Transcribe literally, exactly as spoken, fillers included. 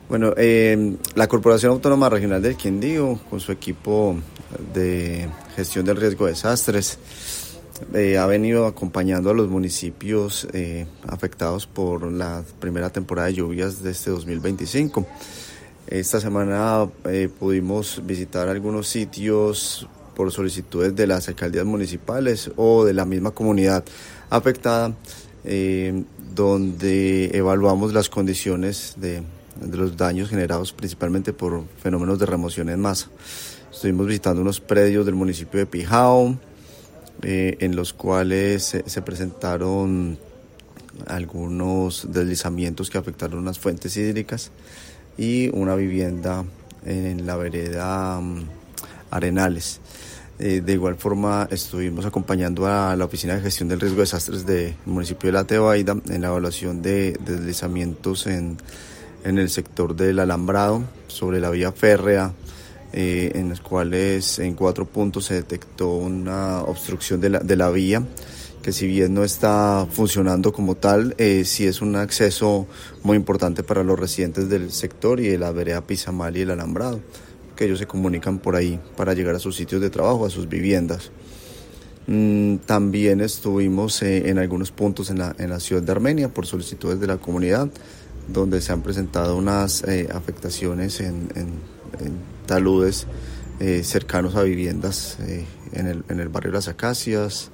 Bueno, eh, la Corporación Autónoma Regional del Quindío, con su equipo de gestión del riesgo de desastres, eh, ha venido acompañando a los municipios eh, afectados por la primera temporada de lluvias de este dos mil veinticinco. Esta semana eh, pudimos visitar algunos sitios por solicitudes de las alcaldías municipales o de la misma comunidad afectada, eh, donde evaluamos las condiciones de, de los daños generados principalmente por fenómenos de remoción en masa. Estuvimos visitando unos predios del municipio de Pijao, eh, en los cuales se, se presentaron algunos deslizamientos que afectaron unas fuentes hídricas y una vivienda en la vereda um, Arenales. Eh, de igual forma estuvimos acompañando a la Oficina de Gestión del Riesgo de Desastres del municipio de La Tebaida en la evaluación de, de deslizamientos en, en el sector del alambrado sobre la vía férrea, eh, en los cuales en cuatro puntos se detectó una obstrucción de la, de la vía, que si bien no está funcionando como tal, eh, sí es un acceso muy importante para los residentes del sector y de la vereda Pizamal y el alambrado, que ellos se comunican por ahí para llegar a sus sitios de trabajo, a sus viviendas. Mm, también estuvimos eh, en algunos puntos en la, en la ciudad de Armenia por solicitudes de la comunidad, donde se han presentado unas eh, afectaciones en, en, en taludes eh, cercanos a viviendas eh, en, el, en el barrio Las Acacias,